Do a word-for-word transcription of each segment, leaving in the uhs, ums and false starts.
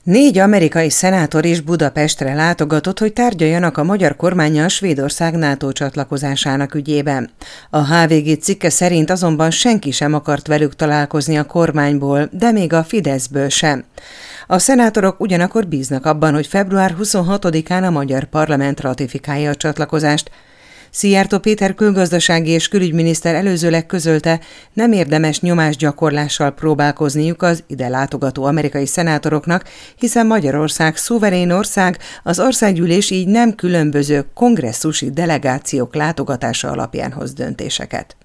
Négy amerikai szenátor is Budapestre látogatott, hogy tárgyaljanak a magyar kormánnyal Svédország NATO csatlakozásának ügyében. A há vé gé cikke szerint azonban senki sem akart velük találkozni a kormányból, de még a Fideszből sem. A szenátorok ugyanakkor bíznak abban, hogy február huszonhatodikán a magyar parlament ratifikálja a csatlakozást. Szijjártó Péter külgazdasági és külügyminiszter előzőleg közölte, nem érdemes nyomásgyakorlással próbálkozniuk az ide látogató amerikai szenátoroknak, hiszen Magyarország szuverén ország, az országgyűlés így nem különböző kongresszusi delegációk látogatása alapján hoz döntéseket.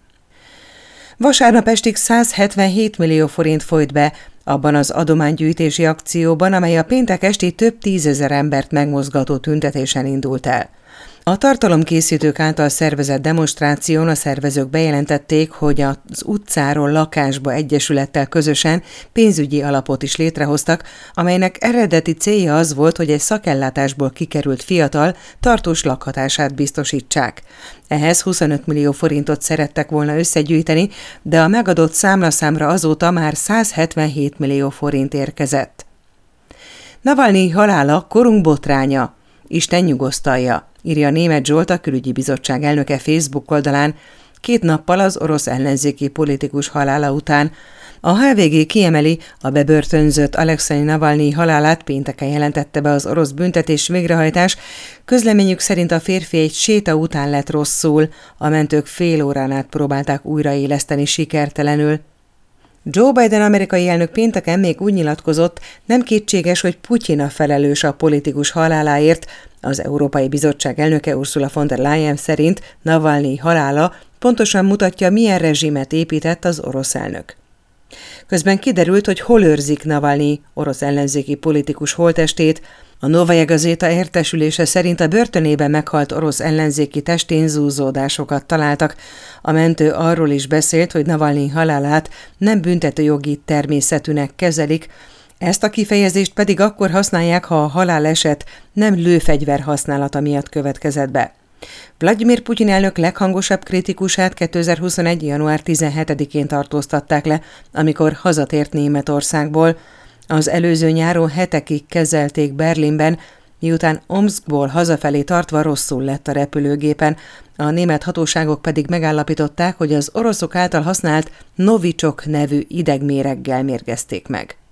Vasárnap estig százhetvenhét millió forint folyt be abban az adománygyűjtési akcióban, amely a péntek esti több tízezer embert megmozgató tüntetésen indult el. A tartalomkészítők által szervezett demonstráción a szervezők bejelentették, hogy az utcáról lakásba egyesülettel közösen pénzügyi alapot is létrehoztak, amelynek eredeti célja az volt, hogy egy szakellátásból kikerült fiatal tartós lakhatását biztosítsák. Ehhez huszonöt millió forintot szerettek volna összegyűjteni, de a megadott számlaszámra azóta már százhetvenhét millió forint érkezett. Navalnyi halála korunk botránya. Isten nyugosztalja, írja Németh Zsolt, a Külügyi Bizottság elnöke Facebook oldalán, két nappal az orosz ellenzéki politikus halála után. A há vé gé kiemeli, a bebörtönzött Alekszej Navalnyi halálát pénteken jelentette be az orosz büntetés végrehajtás. Közleményük szerint a férfi egy séta után lett rosszul, a mentők fél órán át próbálták újraéleszteni sikertelenül. Joe Biden amerikai elnök pénteken még úgy nyilatkozott, nem kétséges, hogy Putyin a felelős a politikus haláláért. Az Európai Bizottság elnöke Ursula von der Leyen szerint Navalnyi halála pontosan mutatja, milyen rezsimet épített az orosz elnök. Közben kiderült, hogy hol őrzik Navalnyi orosz ellenzéki politikus holttestét. A Novaja Gazeta értesülése szerint a börtönében meghalt orosz ellenzéki testén zúzódásokat találtak. A mentő arról is beszélt, hogy Navalnyi halálát nem büntetőjogi természetűnek kezelik, ezt a kifejezést pedig akkor használják, ha a haláleset nem lőfegyver használata miatt következett be. Vladimir Putyin elnök leghangosabb kritikusát kétezer-huszonegy. január tizenhetedikén tartóztatták le, amikor hazatért Németországból. Az előző nyáron hetekig kezelték Berlinben, miután Omszkból hazafelé tartva rosszul lett a repülőgépen. A német hatóságok pedig megállapították, hogy az oroszok által használt Novichok nevű idegméreggel mérgezték meg.